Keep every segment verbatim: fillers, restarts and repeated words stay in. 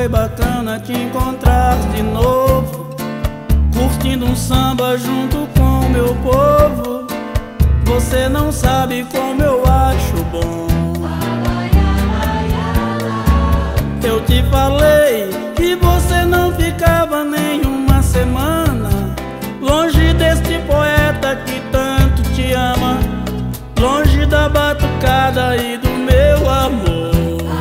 foi bacana te encontrar de novo, curtindo um samba junto com meu povo. Você não sabe como eu acho bom. Eu te falei que você não ficava nem uma semana longe deste poeta que tanto te ama, longe da batucada e do meu amor.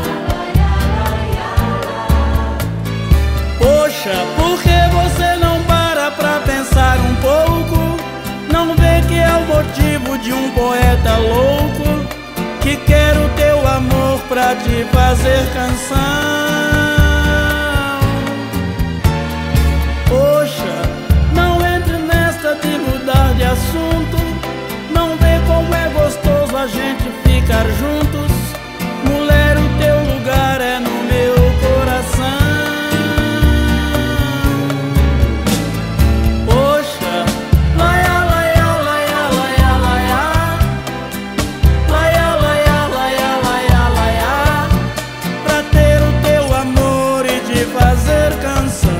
Poxa, por que você não para pra pensar um pouco? Não vê que é o motivo de um poeta louco que quer o teu amor pra te fazer canção. Poxa, não entre nesta de mudar de assunto. Não vê como é gostoso a gente ficar juntos. Mulher, o teu lugar é no meu coração. Poxa, laia, laia, laia, laia, laia, laia, laia, laia, laia, laia, pra ter o teu amor e te fazer canção.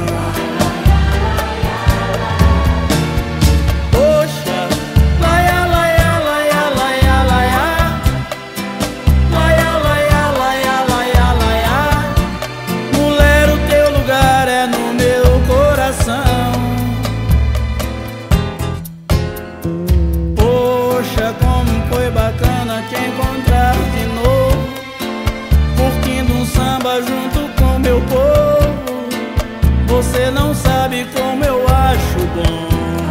Poxa, como foi bacana te encontrar de novo, curtindo um samba junto com meu povo. Você não sabe como eu acho bom.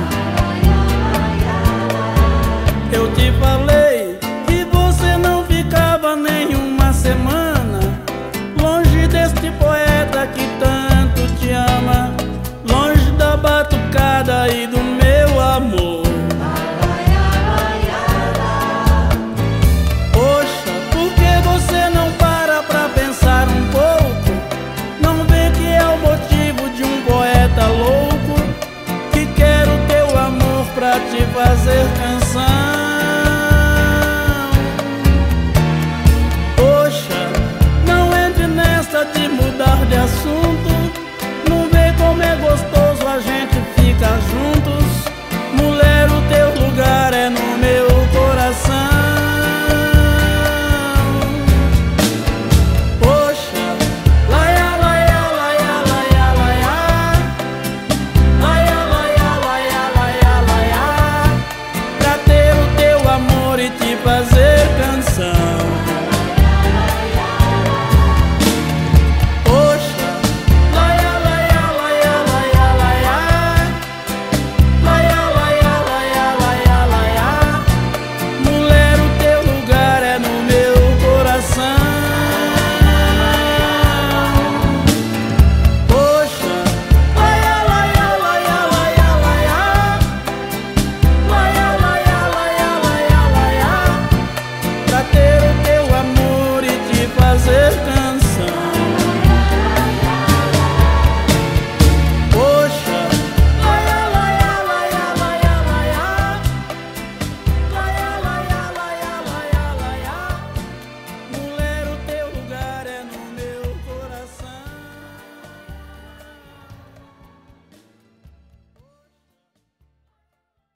Eu te falei que você não ficava nem uma semana longe deste poeta que tanto te ama, longe da batucada e do meu amor. Poxa, por que você não para pra pensar um pouco? Não vê que é o motivo de um poeta louco que quer o teu amor pra te fazer canção. Poxa, não entre nesta de mudar de assunto.